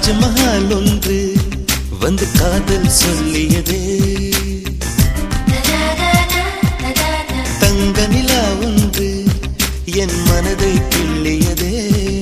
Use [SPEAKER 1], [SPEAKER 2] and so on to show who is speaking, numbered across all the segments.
[SPEAKER 1] தாஜ்மஹால் ஒன்று வந்து காதல் சொல்லியதே, தங்க நிலா ஒன்று என் மனதை கிள்ளியதே.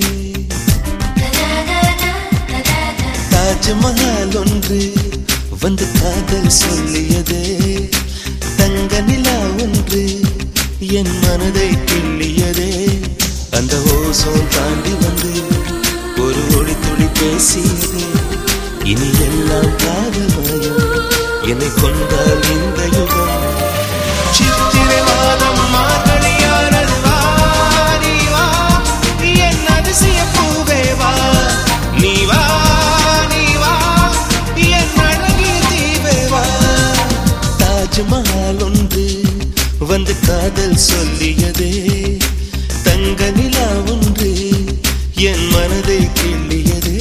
[SPEAKER 1] தாஜ்மஹால் ஒன்று வந்து காதல் சொல்லியதே, தங்க நிலா ஒன்று என் மனதை கிள்ளியதே. அந்த ஓசோன் தாண்டி வந்து ஒரு ஒளி துளி பேசியதே, இனி எல்லாம் காதல் மயம் என்னை கொண்டால் இந்த யுகம். சித்திரை மாதம் மார்கழியானது வா, நீ வா என் அதிசய பூவே வா, நீ வா நீ வா என் அழகிய தீவே வா. தாஜ்மஹால் ஒன்று வந்து காதல் சொல்லியதே, தங்க நிலா ஒன்று என் மனதை கிள்ளியதே.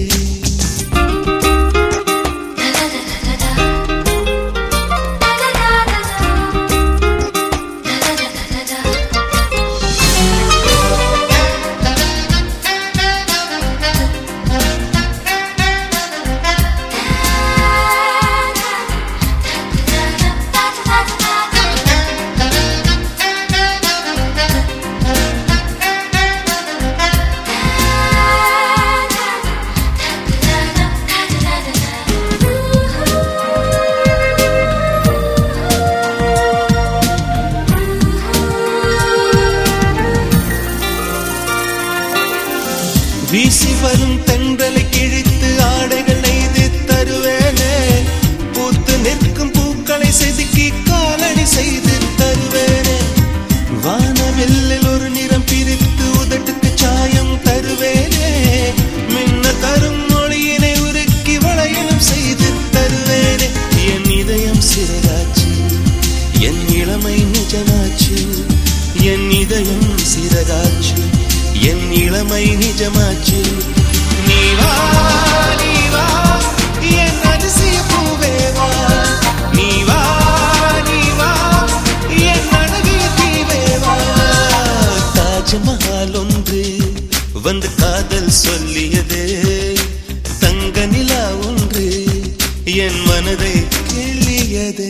[SPEAKER 1] வீசி வரும் தென்றலை கிழித்து ஆடைகள் நெய்து தருவேனே, பூத்து நிற்கும் பூக்களை செதுக்கி காலடி செய்து தருவேனே. வானவெல்லில் ஒரு நிறம் பிரித்து உதட்டுக்கு சாயம் தருவேனே, மின்ன தரும் மொழியினை உருக்கி வளையலும் செய்து தருவேனே. என் இதயம் சிறகாச்சு, என் இளமை நிஜமாச்சு, என் இதயம் சிறகாச்சு, என் இளமை நிஜமாச்சு. நீ வா நீ வா என் அதிசய பூவே வா, நீ வா நீ வா என் அழகிய தீவே வா. தாஜ்மஹால் ஒன்று வந்து காதல் சொல்லியதே, தங்க நிலா ஒன்று என் மனதை கிள்ளியதே.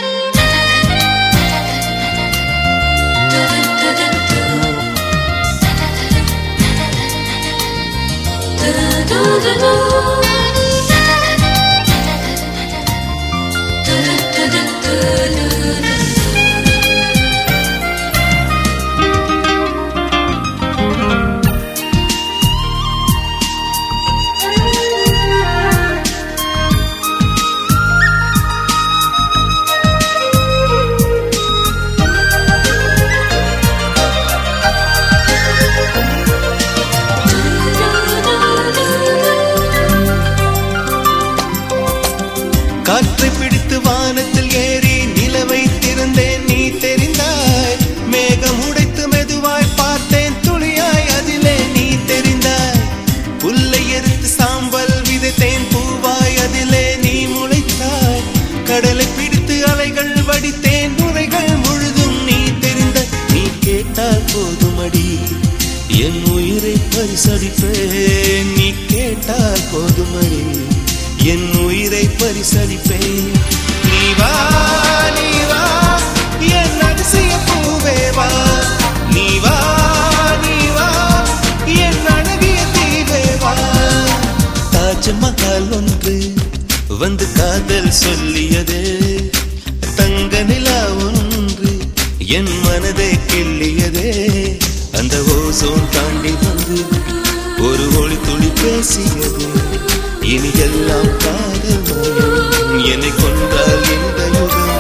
[SPEAKER 1] காற்றை பிடித்து வானத்தில் ஏறி நிலவை திறந்தேன், நீ தெரிந்தாய். மேகம் உடைத்து மெதுவாய் பார்த்தேன், துளியாய் அதிலே நீ தெரிந்தாய். புல்லை எரித்து சாம்பல் விதைத்தேன், பூவாய் அதிலே நீ முளைத்தாய். கடலை பிடித்து அலைகள் வடித்தேன், நுரைகள் முழுதும் நீ தெரிந்தாய். நீ கேட்டால் போதுமடி என் உயிரை பரிசளிப்பேன், நீ கேட்டால் போதுமடி என் உயிரை பரிசளிப்பேன். நீ வா நீ வா என் அதிசய பூவே வா, நீ வா நீ வா என் அழகிய தீவே வா. தாஜ்மஹால் ஒன்று வந்து காதல் சொல்லியதே, தங்க நிலா ஒன்று என் மனதை கிள்ளியதே. அந்த ஓசோன் தாண்டி வந்து ஒரு ஒளி துளி பேசியது, இனி எல்லாம் காதல் மயம் என்னை கொண்டால் இந்த யுகம்.